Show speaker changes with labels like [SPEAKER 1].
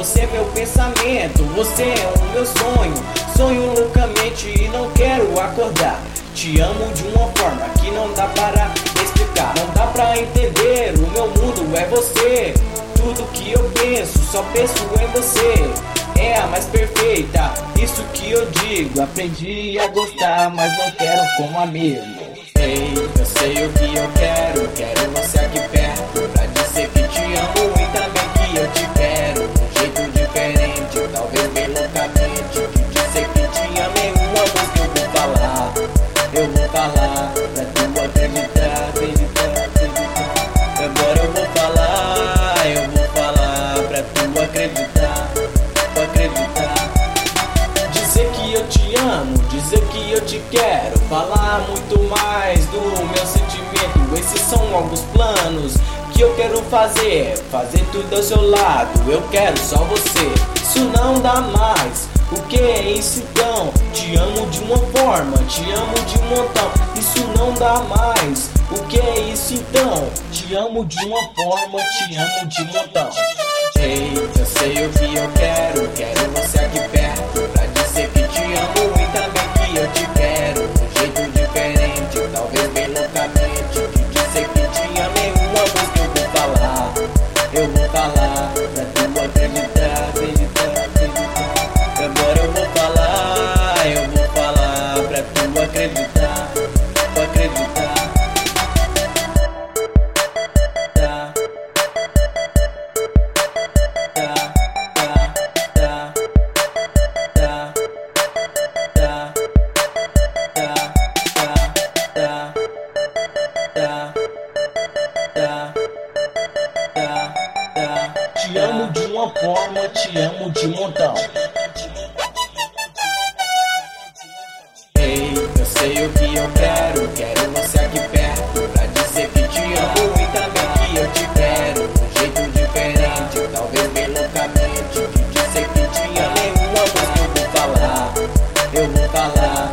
[SPEAKER 1] você é meu pensamento, você é o meu sonho. Sonho loucamente e não quero acordar. Te amo de uma forma que não dá para explicar. Não dá pra entender, o meu mundo é você. Tudo que eu penso, só penso em você. É a mais perfeita, isso que eu digo. Aprendi a gostar, mas não quero como amigo. Ei, eu sei o que eu quero você aqui perto, pra dizer que te amo e também que eu te quero. Um jeito diferente, talvez bem loucamente, de dizer que te amo em uma música eu vou falar. Eu vou falar, pra tu acreditar, acreditar. Agora eu vou falar, pra tu acreditar, acreditar. Dizer que eu te amo, dizer que eu te quero, falar muito mais do meu sentimento. Esses são alguns planos que eu quero fazer tudo ao seu lado. Eu quero só você, isso não dá mais. O que é isso então? Te amo de uma forma, te amo de um montão. Isso não dá mais. O que é isso então? Te amo de uma forma, te amo de um montão. Ei, eu sei o que eu quero você aqui perto, pra dizer que te amo e também que eu te quero. Um jeito diferente, talvez bem loucamente, de dizer que te amo em uma música eu vou falar. Eu vou falar, pra tu acreditar, acreditar. Agora eu vou falar, pra tu acreditar, acreditar. Te amo de uma forma, te amo de montão. Ei, eu sei o que eu quero você aqui perto, pra dizer que te amo e também que eu te quero. Um jeito diferente, talvez bem loucamente, de dizer que te amo em uma música eu vou falar. Eu vou falar.